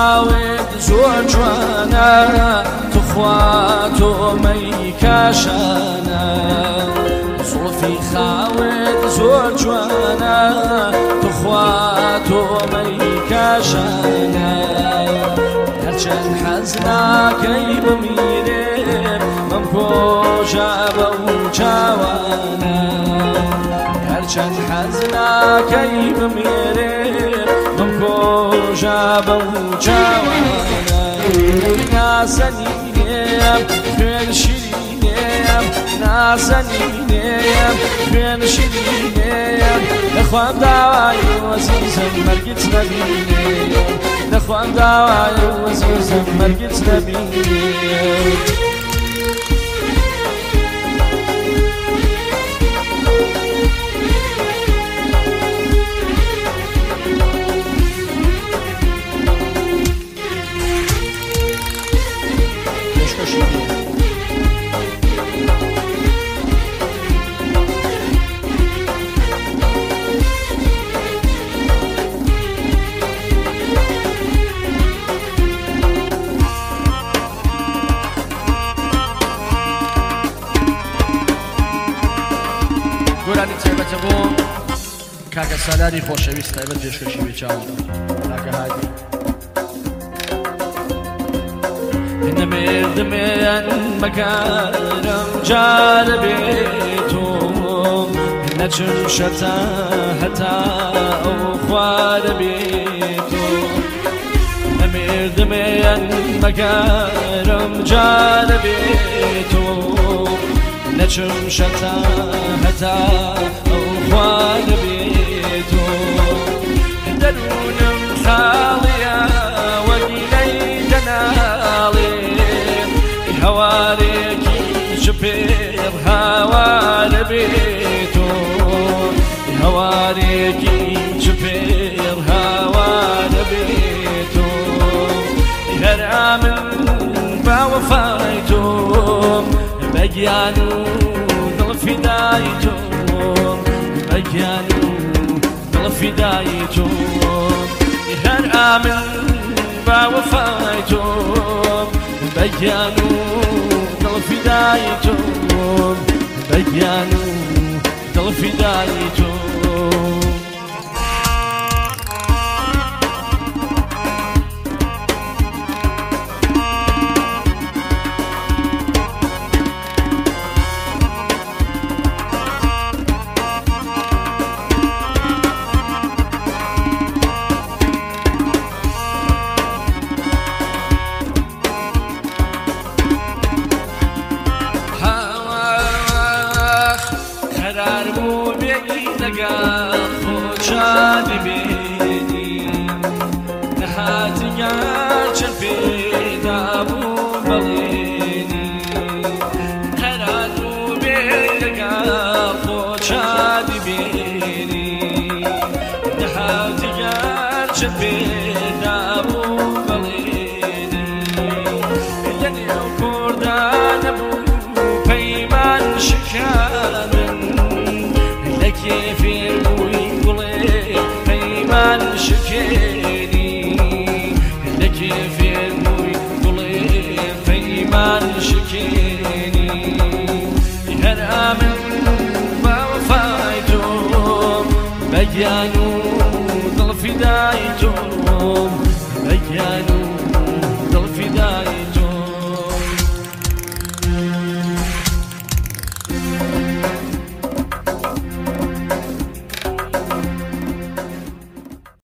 خاوێت زۆر جوانە توخوا تۆمەی کاشانە زوڵفی خاوێت زۆر جوانە توخوا تۆمەی کاشانە هەرچەند حەز ناکەی بمیرێ مەم کۆژە بەو چاوانە هەرچەند حەز ناکەی بمیرێ مەم کۆژە بەو چاوانە نازەنینێم خوێن شیرینێم نازەنینێم خوێن شیرینێم لەخوام داوای وەزیزم مەرگت نەبینێم لەخوام داوای وەزیزم مەرگت نەبینێم گۆرانی تایبەتە بۆ کاکە سالاری خۆشەویست تایبەت پێشکەشی بێ چاوم کاکە هادی نەمێردمێن مەکارم جارە بێتۆم نەچم شەتا هەتا ئەو خوارە بێتۆم نەمێردمێن مەکارم جارە بێتۆم نەچم شەتا هەتا ئەو خوارە بێتۆم دەروونم خاڵیە وەگیلەی دەناڵێ هەوارێکی پێر هاوارە بێتۆم هەوارێکی پێر هاوارە بێتۆم هەرا من باوەفای تۆم بەگیان و دڵ فیدای تۆم بەگیان و دڵ فیدای تۆم هەرا من باوەفای تۆم بەگیان و دڵ فیدای تۆم بەگیان و دڵ فیدای تۆم قرار بوو بێی لەگەڵ خۆشادی بێنی نەهاتیگەر چەند پێدا بوو بەڵێنی قرار بوو بێی لەگەڵ خۆشادی بێنی نەهاتیگەر چەند پێدا بوو بەڵێنی لەنێو کوردانە بوو پەیمان شکاندن لەکێفێر بووی گوڵێ پەیمان شکێنی لەکێفێر بووی گوڵێ پەیمان شکێنی هەرا من باوەفای تۆم بەگیان و دڵ فیدای تۆم بەگیان و